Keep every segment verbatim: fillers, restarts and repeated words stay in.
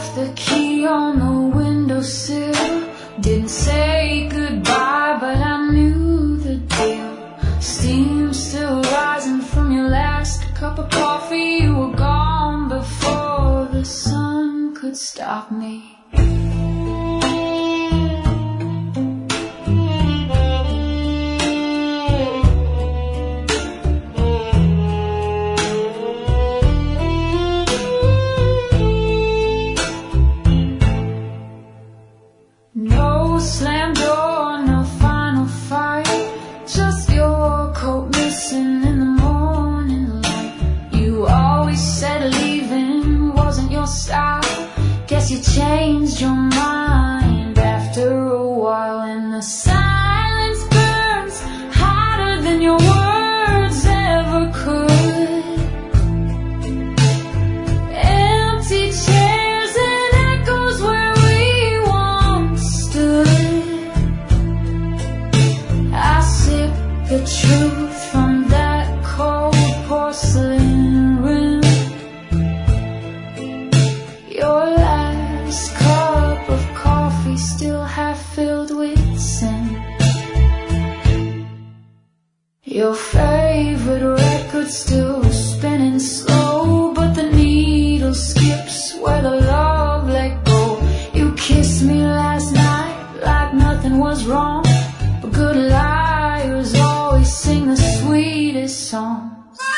left the key on the windowsill. Didn't say goodbye, but I knew the deal. Steam still rising from your last cup of coffee. You were gone before the sun could stop me. No slam door, no final fight, just your coat missing in the morning light. You always said leaving wasn't your style. Guess you changed your mind after a while, and the silence burns hotter than your words ever could. Empty chairs and echoes where we once stood. I sip the truth from that cold porcelain rim. Your last cup of coffee still half filled with sin. Your favorite record still spinning slow, but the needle skips where the love let go. You kissed me last night like nothing was wrong, but good liars always sing the sweetest songs.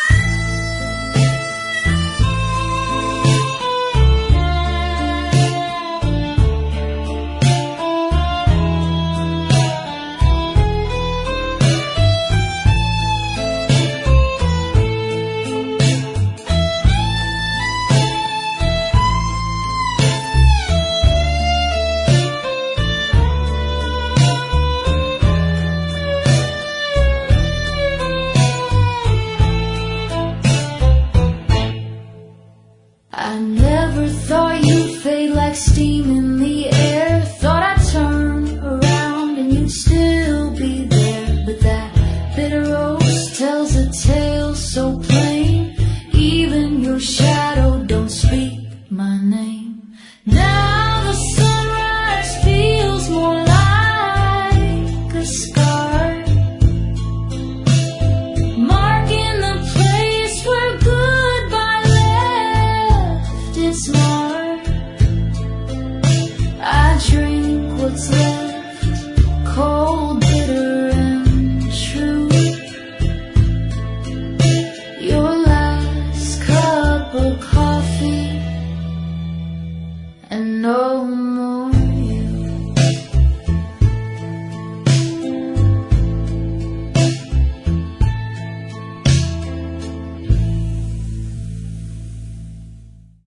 I never thought you'd fade like steam in the air. Thought I'd turn around and you'd still be there. But that bitter rose tells a tale so plain, even your shadow